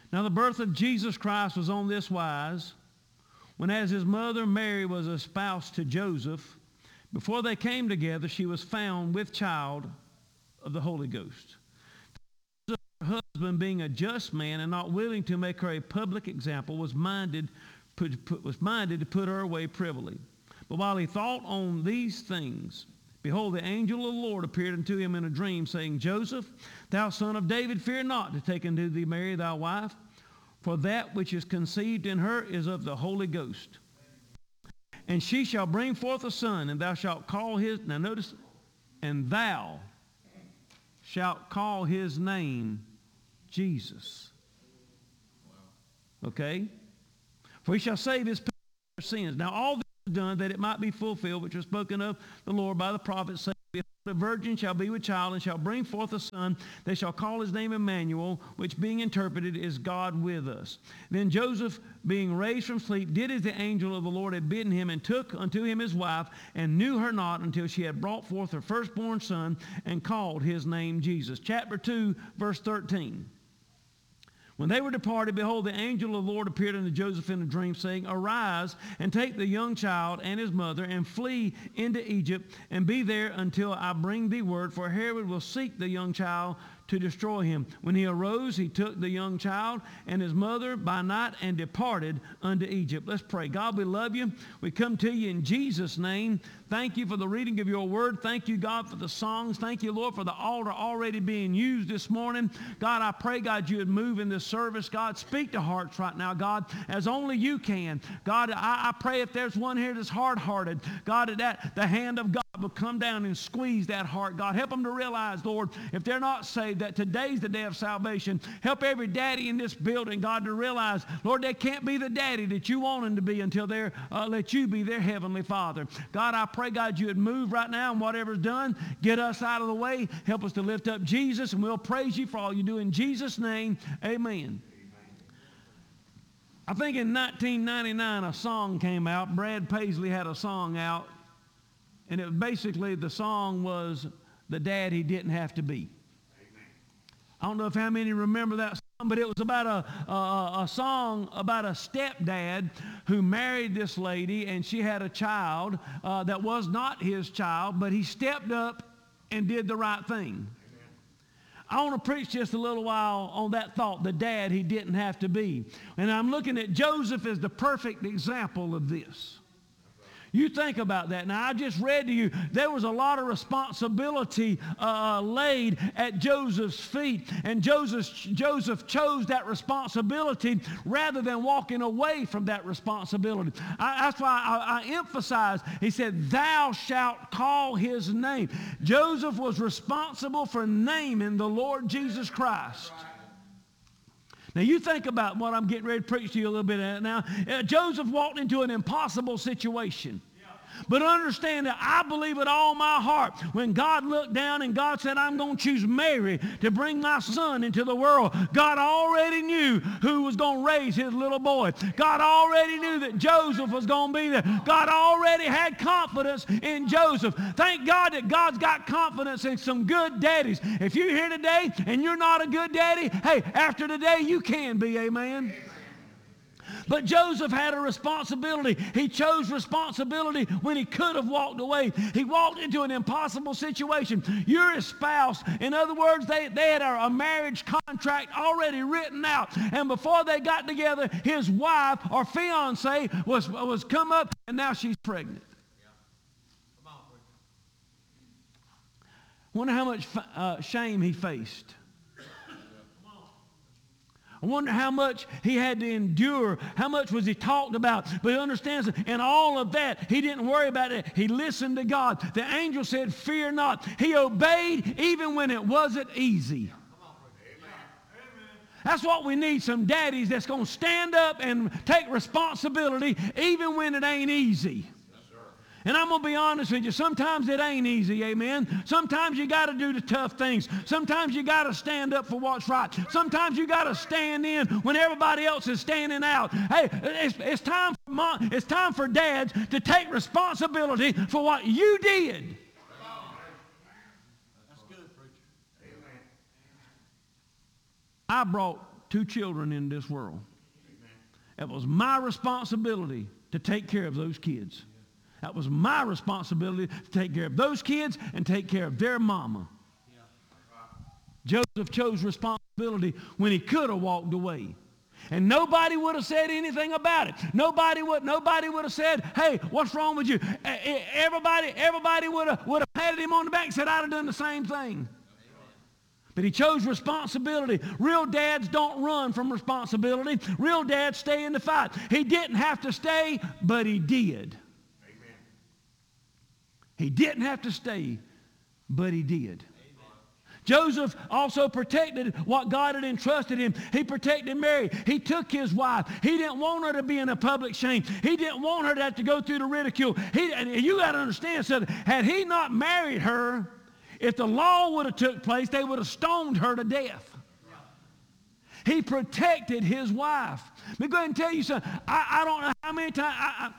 Now the birth of Jesus Christ was on this wise, when as his mother Mary was espoused to Joseph, before they came together, she was found with child of the Holy Ghost. Her husband, being a just man and not willing to make her a public example, was minded to put her away privily. But while he thought on these things, behold, the angel of the Lord appeared unto him in a dream, saying, Joseph, thou son of David, fear not to take unto thee Mary thy wife, for that which is conceived in her is of the Holy Ghost. And she shall bring forth a son, and thou shalt call his, now notice, and thou shalt call his name Jesus. Okay? For he shall save his people from their sins. Now all this is done that it might be fulfilled, which was spoken of the Lord by the prophet, saying, behold, a virgin shall be with child, and shall bring forth a son. They shall call his name Emmanuel, which being interpreted is God with us. Then Joseph, being raised from sleep, did as the angel of the Lord had bidden him, and took unto him his wife, and knew her not until she had brought forth her firstborn son, and called his name Jesus. Chapter 2, verse 13. When they were departed, behold, the angel of the Lord appeared unto Joseph in a dream, saying, Arise, and take the young child and his mother, and flee into Egypt, and be there until I bring thee word, for Herod will seek the young child to destroy him. When he arose, he took the young child and his mother by night and departed unto Egypt. Let's pray. God, we love you. We come to you in Jesus' name. Thank you for the reading of your word. Thank you, God, for the songs. Thank you, Lord, for the altar already being used this morning. God, I pray, God, you would move in this service. God, speak to hearts right now, God, as only you can. God, I pray if there's one here that's hard-hearted, God, that the hand of God will come down and squeeze that heart. God, help them to realize, Lord, if they're not saved, that today's the day of salvation. Help every daddy in this building, God, to realize, Lord, they can't be the daddy that you want them to be until they're let you be their heavenly Father. God, I pray, God, you would move right now, and whatever's done, get us out of the way. Help us to lift up Jesus, and we'll praise you for all you do in Jesus' name. Amen. I think in 1999 a song came out. Brad Paisley had a song out, and it basically, the song was The Dad He Didn't Have to Be. I don't know if how many remember that song, but it was about a song about a stepdad who married this lady, and she had a child that was not his child, but he stepped up and did the right thing. I want to preach just a little while on that thought, the dad he didn't have to be. And I'm looking at Joseph as the perfect example of this. You think about that. Now, I just read to you, there was a lot of responsibility laid at Joseph's feet, and Joseph chose that responsibility rather than walking away from that responsibility. That's why I emphasize, he said, thou shalt call his name. Joseph was responsible for naming the Lord Jesus Christ. Now, you think about what I'm getting ready to preach to you a little bit now. Joseph walked into an impossible situation. But understand that I believe with all my heart, when God looked down and God said, I'm going to choose Mary to bring my son into the world, God already knew who was going to raise his little boy. God already knew that Joseph was going to be there. God already had confidence in Joseph. Thank God that God's got confidence in some good daddies. If you're here today and you're not a good daddy, hey, after today you can be, amen. But Joseph had a responsibility. He chose responsibility when he could have walked away. He walked into an impossible situation. You're his spouse. In other words, they had a marriage contract already written out. And before they got together, his wife or fiance was come up, and now she's pregnant. Wonder how much shame he faced. I wonder how much he had to endure. How much was he talked about? But he understands that in all of that, he didn't worry about it. He listened to God. The angel said, fear not. He obeyed even when it wasn't easy. That's what we need, some daddies that's going to stand up and take responsibility even when it ain't easy. And I'm going to be honest with you, sometimes it ain't easy, amen. Sometimes you got to do the tough things. Sometimes you got to stand up for what's right. Sometimes you got to stand in when everybody else is standing out. Hey, it's time for dads to take responsibility for what you did. That's good, preacher. Amen. I brought 2 children in this world. It was my responsibility to take care of those kids. That was my responsibility to take care of those kids and take care of their mama. Joseph chose responsibility when he could have walked away. And nobody would have said anything about it. Nobody would have said, hey, what's wrong with you? Everybody would have patted him on the back and said, I'd have done the same thing. But he chose responsibility. Real dads don't run from responsibility. Real dads stay in the fight. He didn't have to stay, but he did. Amen. He didn't have to stay, but he did. Joseph also protected what God had entrusted him. He protected Mary. He took his wife. He didn't want her to be in a public shame. He didn't want her to have to go through the ridicule. You got to understand, so had he not married her, if the law would have took place, they would have stoned her to death. He protected his wife. Let me go ahead and tell you something. I don't know how many times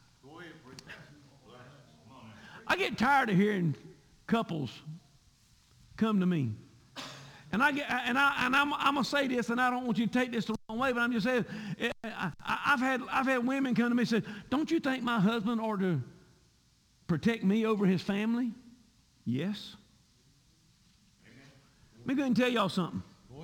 I get tired of hearing couples come to me. And I'm gonna say this, and I don't want you to take this the wrong way, but I'm just saying, I've had women come to me and say, don't you think my husband ought to protect me over his family? Yes. Let me go ahead and tell y'all something.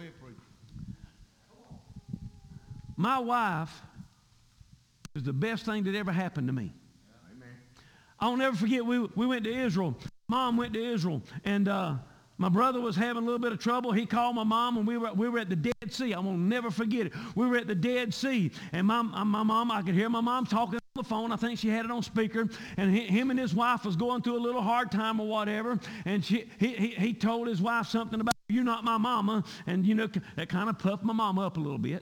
My wife is the best thing that ever happened to me. I'll never forget, we went to Israel. Mom went to Israel, and my brother was having a little bit of trouble. He called my mom, and we were at the Dead Sea. I'm going to never forget it. We were at the Dead Sea, and my mom, I could hear my mom talking on the phone. I think she had it on speaker, and him and his wife was going through a little hard time or whatever, and he told his wife something about, you're not my mama, and, you know, that kind of puffed my mama up a little bit.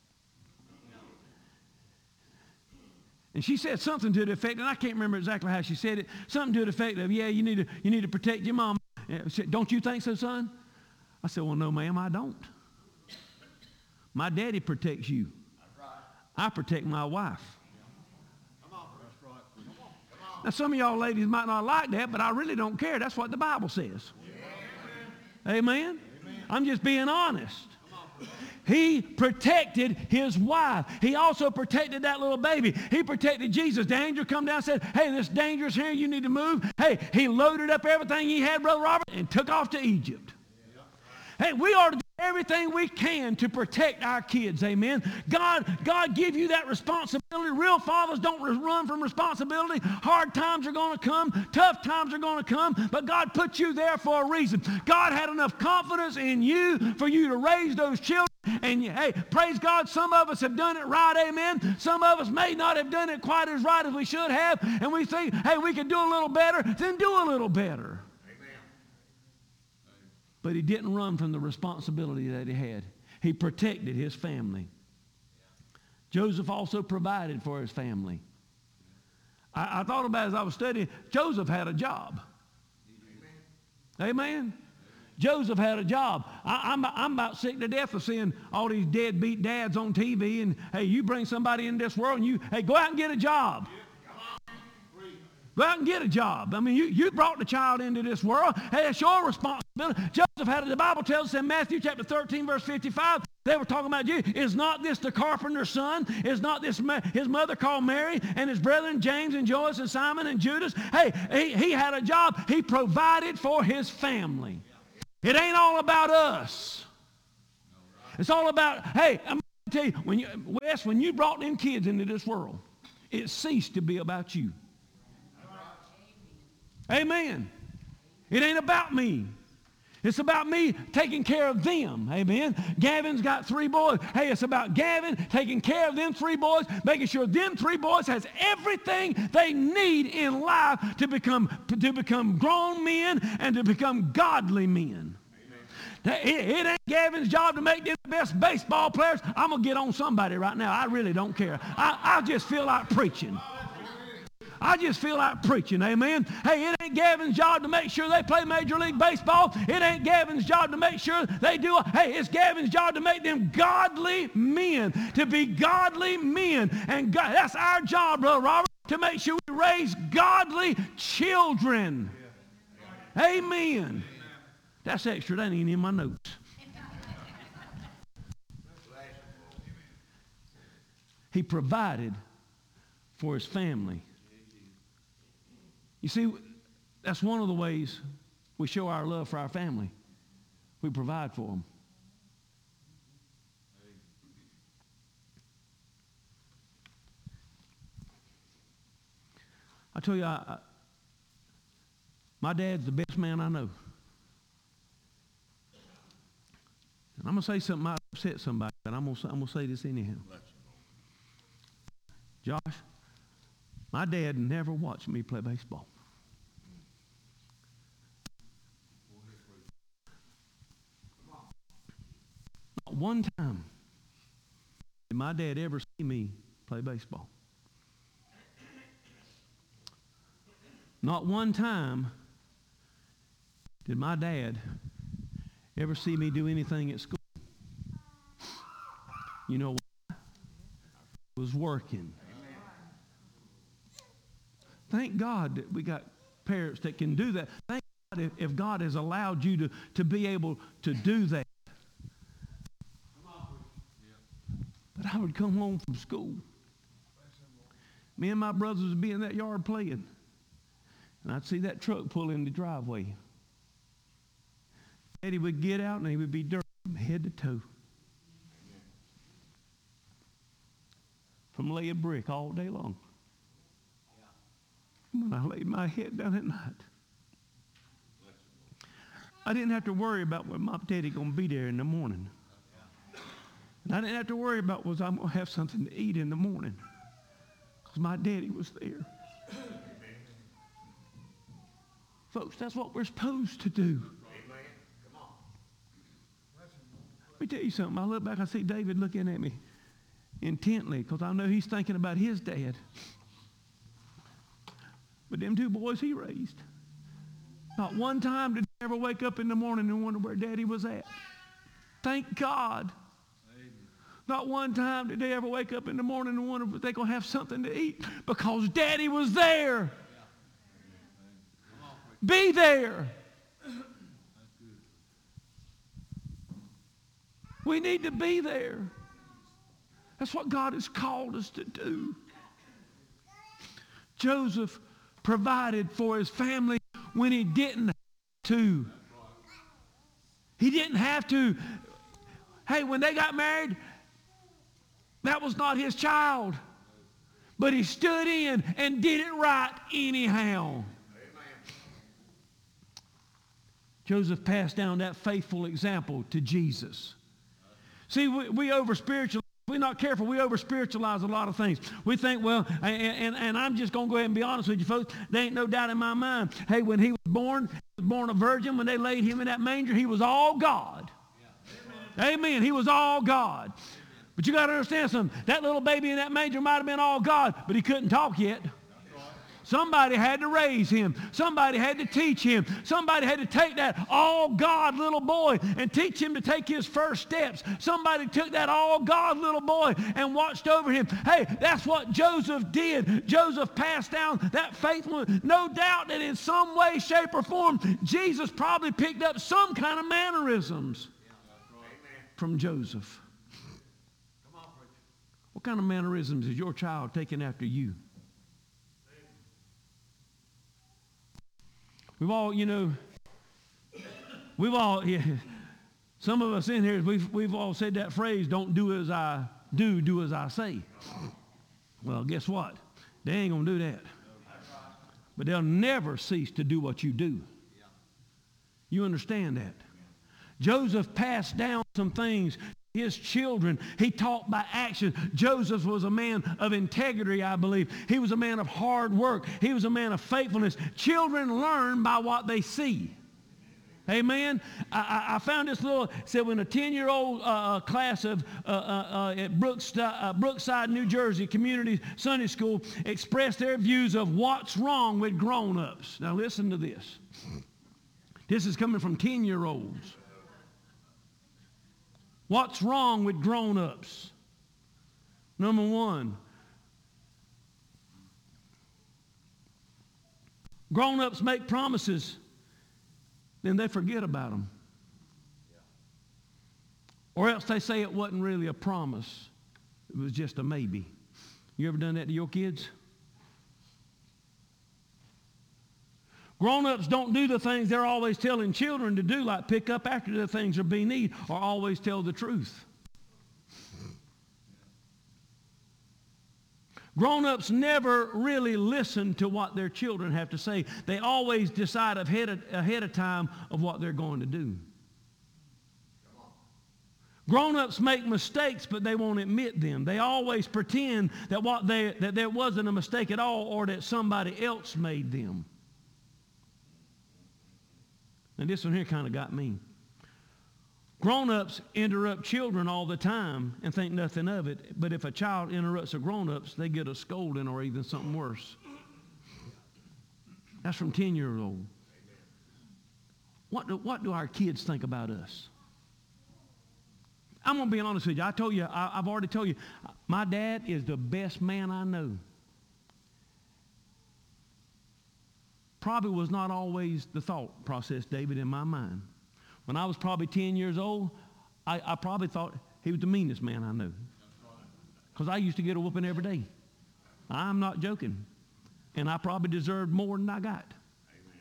And she said something to the effect, and I can't remember exactly how she said it, something to the effect of, yeah, you need to protect your mom. Said, don't you think so, son? I said, well, no, ma'am, I don't. My daddy protects you. I protect my wife. Now, some of y'all ladies might not like that, but I really don't care. That's what the Bible says. Amen? I'm just being honest. He protected his wife. He also protected that little baby. He protected Jesus. The angel come down and said, hey, this dangerous here, you need to move. Hey, he loaded up everything he had, Brother Robert, and took off to Egypt. Hey, we ought to do everything we can to protect our kids, amen. God give you that responsibility. Real fathers don't run from responsibility. Hard times are going to come. Tough times are going to come. But God put you there for a reason. God had enough confidence in you for you to raise those children. And hey, praise God, some of us have done it right, amen. Some of us may not have done it quite as right as we should have. And we think, hey, we can do a little better. Then do a little better. But he didn't run from the responsibility that he had. He protected his family. Joseph also provided for his family. I thought about it as I was studying. Joseph had a job. Amen. Joseph had a job. I'm about sick to death of seeing all these deadbeat dads on TV. And, hey, you bring somebody in this world and hey, go out and get a job. Go out and get a job. I mean, you brought the child into this world. Hey, it's your responsibility. Joseph had it. The Bible tells us in Matthew chapter 13, verse 55, they were talking about you. Is not this the carpenter's son? Is not this his mother called Mary and his brethren James and Joyce and Simon and Judas? Hey, he had a job. He provided for his family. It ain't all about us. It's all about, hey, I'm going to tell you, Wes, when you brought them kids into this world, it ceased to be about you. Amen. It ain't about me. It's about me taking care of them. Amen. Gavin's got 3 boys. Hey, it's about Gavin taking care of them 3 boys, making sure them 3 boys has everything they need in life to become grown men and to become godly men. It ain't Gavin's job to make them the best baseball players. I'm going to get on somebody right now. I really don't care. I just feel like preaching. I just feel like preaching, amen. Hey, it ain't Gavin's job to make sure they play Major League Baseball. It ain't Gavin's job to make sure they do. Hey, it's Gavin's job to make them godly men, to be godly men. And God, that's our job, Brother Robert, to make sure we raise godly children. Amen. That's extra. That ain't in my notes. He provided for his family. You see, that's one of the ways we show our love for our family. We provide for them. I tell you, my dad's the best man I know. And I'm going to say something that might upset somebody, but I'm going to say this anyhow. Josh, my dad never watched me play baseball. Not one time did my dad ever see me play baseball. Not one time did my dad ever see me do anything at school. You know what? I was working. Thank God that we got parents that can do that. Thank God if God has allowed you to be able to do that. But I would come home from school. Me and my brothers would be in that yard playing. And I'd see that truck pull in the driveway. Daddy would get out and he would be dirty from head to toe. From laying brick all day long. When I laid my head down at night, I didn't have to worry about when my daddy going to be there in the morning. And I didn't have to worry about was I'm going to have something to eat in the morning. Because my daddy was there. Folks, that's what we're supposed to do. Let me tell you something. I look back, I see David looking at me intently because I know he's thinking about his dad. But them two boys he raised, not one time did they ever wake up in the morning and wonder where Daddy was at. Thank God. Amen. Not one time did they ever wake up in the morning and wonder if they're going to have something to eat because Daddy was there. Be there. We need to be there. That's what God has called us to do. Joseph provided for his family when he didn't have to. He didn't have to. Hey, when they got married, that was not his child. But he stood in and did it right anyhow. Joseph passed down that faithful example to Jesus. See, we over-spiritualize. If we're not careful, we over-spiritualize a lot of things. We think, well, and I'm just going to go ahead and be honest with you, folks. There ain't no doubt in my mind. Hey, when he was born a virgin. When they laid him in that manger, he was all God. Yeah. Amen. He was all God. But you got to understand something. That little baby in that manger might have been all God, but he couldn't talk yet. Somebody had to raise him. Somebody had to teach him. Somebody had to take that all God little boy and teach him to take his first steps. Somebody took that all God little boy and watched over him. Hey, that's what Joseph did. Joseph passed down that faithfulness. No doubt that in some way, shape, or form, Jesus probably picked up some kind of mannerisms from Joseph. What kind of mannerisms is your child taking after you? We've all, some of us in here, we've all said that phrase, don't do as I do, do as I say. Well, guess what? They ain't going to do that. But they'll never cease to do what you do. You understand that? Joseph passed down some things to his children. He taught by action. Joseph was a man of integrity, I believe. He was a man of hard work. He was a man of faithfulness. Children learn by what they see. Amen. I found this little, said when a 10-year-old class of at Brookside, New Jersey Community Sunday School expressed their views of what's wrong with grown-ups. Now listen to this. This is coming from 10-year-olds. What's wrong with grown-ups? Number one, grown-ups make promises, then they forget about them. Or else they say it wasn't really a promise. It was just a maybe. You ever done that to your kids? Grown-ups don't do the things they're always telling children to do, like pick up after the things or be neat, or always tell the truth. Grown-ups never really listen to what their children have to say. They always decide ahead of time of what they're going to do. Grown-ups make mistakes, but they won't admit them. They always pretend that there wasn't a mistake at all, or that somebody else made them. And this one here kind of got me. Grown-ups interrupt children all the time and think nothing of it. But if a child interrupts a grown-ups, they get a scolding or even something worse. That's from 10-year-old. What do our kids think about us? I'm going to be honest with you. I've already told you, my dad is the best man I know. Probably was not always the thought process, David, in my mind. When I was probably 10 years old, I probably thought he was the meanest man I knew. Because I used to get a whooping every day. I'm not joking. And I probably deserved more than I got. Amen.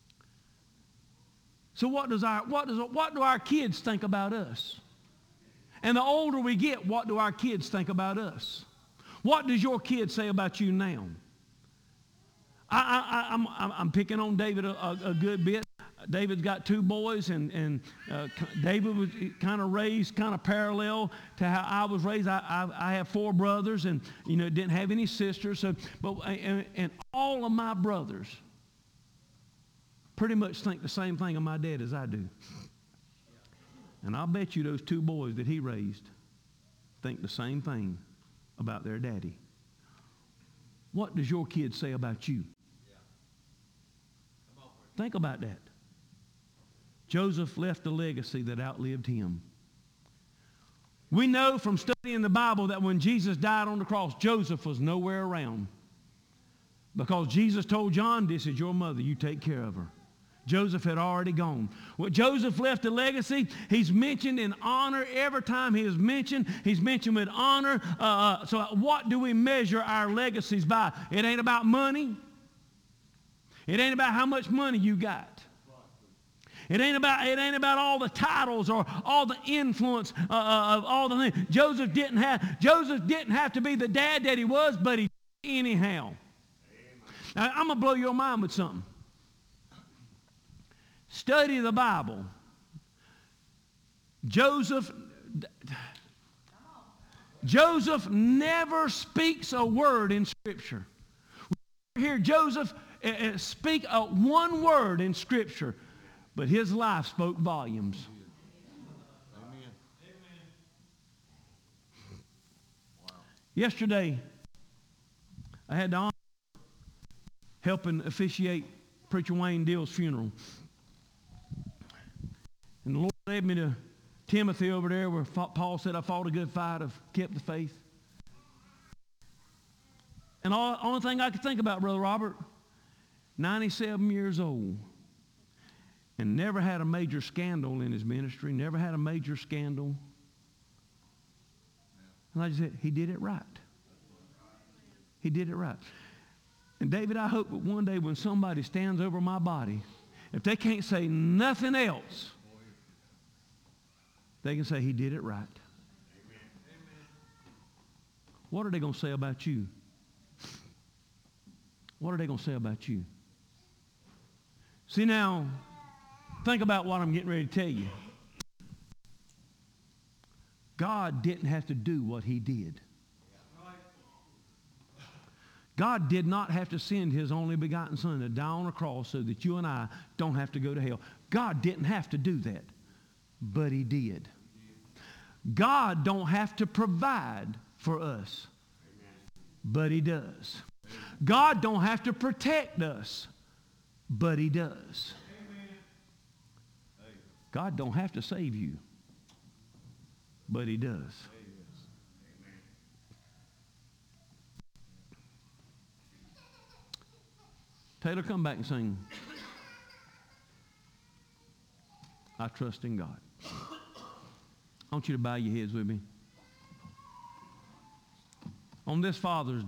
So what do our kids think about us? And the older we get, what do our kids think about us? What does your kid say about you now? I'm picking on David a good bit. David's got 2 boys, and David was kind of raised kind of parallel to how I was raised. I have 4 brothers, and didn't have any sisters. And all of my brothers pretty much think the same thing of my dad as I do. And I'll bet you those 2 boys that he raised think the same thing about their daddy. What does your kids say about you? Think about that. Joseph left a legacy that outlived him. We know from studying the Bible that when Jesus died on the cross, Joseph was nowhere around. Because Jesus told John, this is your mother, you take care of her. Joseph had already gone. Well, Joseph left a legacy. He's mentioned in honor every time he is mentioned. He's mentioned with honor. So what do we measure our legacies by? It ain't about money. It ain't about how much money you got. It ain't about all the titles or all the influence of all the things. Joseph didn't have to be the dad that he was, but he did anyhow. Now, I'm going to blow your mind with something. Study the Bible. Joseph never speaks a word in Scripture. We hear Joseph speak one word in Scripture, but his life spoke volumes. Amen. Wow. Yesterday, I had the honor of helping officiate Preacher Wayne Dill's funeral. And the Lord led me to Timothy over there where Paul said, I fought a good fight, I've kept the faith. And the only thing I could think about, Brother Robert, 97 years old, and never had a major scandal in his ministry, never had a major scandal. And I just said, he did it right. He did it right. And David, I hope that one day when somebody stands over my body, if they can't say nothing else, they can say he did it right. Amen. What are they going to say about you? What are they going to say about you? See now, think about what I'm getting ready to tell you. God didn't have to do what he did. God did not have to send his only begotten son to die on a cross so that you and I don't have to go to hell. God didn't have to do that, but he did. God don't have to provide for us, but he does. God don't have to protect us, but he does. God don't have to save you, but he does. Taylor, come back and sing I Trust in God. I want you to bow your heads with me. on this Father's Day.